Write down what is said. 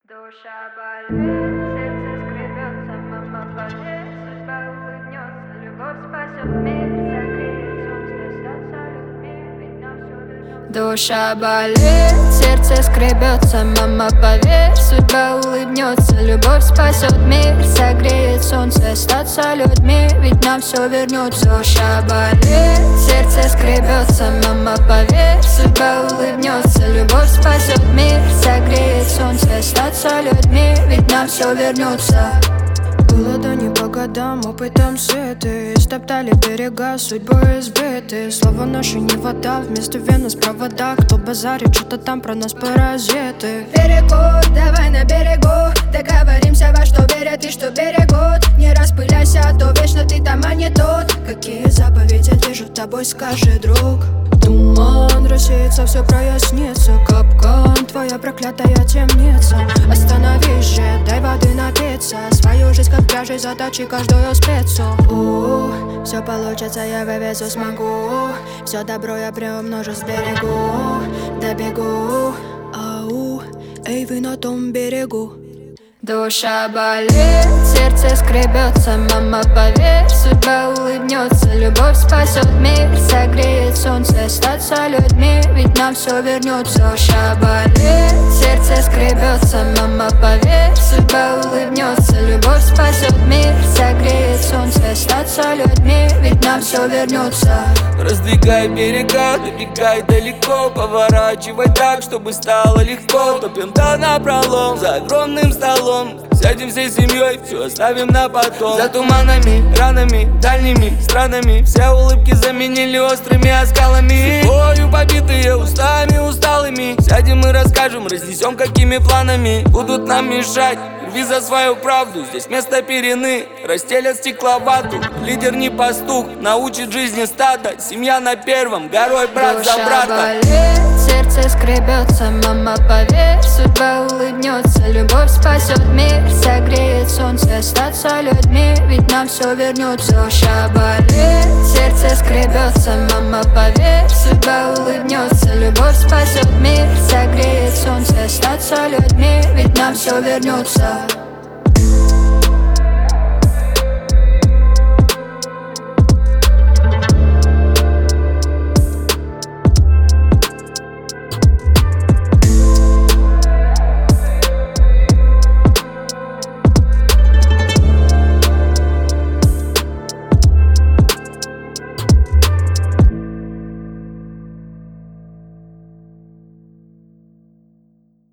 Душа болит, сердце скребется, мама поверь, судьба улыбнется, любовь спасет мир, согреет солнце, остаться людьми, ведь нам все вернется. Душа болит, сердце скребется, мама поверь, судьба улыбнется, любовь спасет мир, согреет солнце, остаться людьми, ведь нам все вернется. Душа болит, сердце скребется, мама поверь, судьба улыбнется, любовь спасет мир, согреет солнце, остаться людьми, ведь нам все вернется. Было да не по годам, опытом сыты, истоптали берега, судьбой избиты. Слова наши не вода, вместо вен из провода. Кто базарит, что-то там про нас паразиты. Берегут, давай на берегу, договоримся, во что верят и что берегут. Не распыляйся, а то вечно ты там, а не тут. Какие заповеди движут тобой, скажи, друг. Туман рассеется, все прояснится. Капкан, твоя проклятая темница. Остановись же, дай воды напиться. Свою жизнь как пряжей заточи каждую спецу. Все получится, я вывезу, смогу. Все добро я приумножу, сберегу. Добегу, ау, эй, вы на том берегу. Душа болит, сердце скребется, мама поверь, судьба улыбнется, любовь спасет мир, согреет солнце, остаться людьми, ведь нам все вернется. Душа болит, сердце скребется, мама поверь, судьба улыбнется, любовь спасет мир, согреет солнце, остаться людьми, ведь нам все вернется. Раздвигай берега, добегай далеко, поворачивай так, чтобы стало легко. Топим до напролом за огромным столом. Сядем всей семьей, все оставим на потом. За туманами, ранами, дальними странами все улыбки заменили острыми оскалами. Судьбою побитые, устами усталыми. Сядем и расскажем, разнесем какими планами будут нам мешать. Рви за свою правду, здесь место перены. Расстелят стекловату, лидер не пастух, научит жизни стада. Семья на первом, горой брат за брата. Душа болит, сердце скребется, мама поверь, судьба улыбнется, любовь спасет мир, согреет солнце, остаться людьми, ведь нам все вернется. Душа болит, сердце скребется, мама поверь, судьба улыбнется, любовь спасет мир, согреет солнце, остаться людьми, ведь нам все вернется.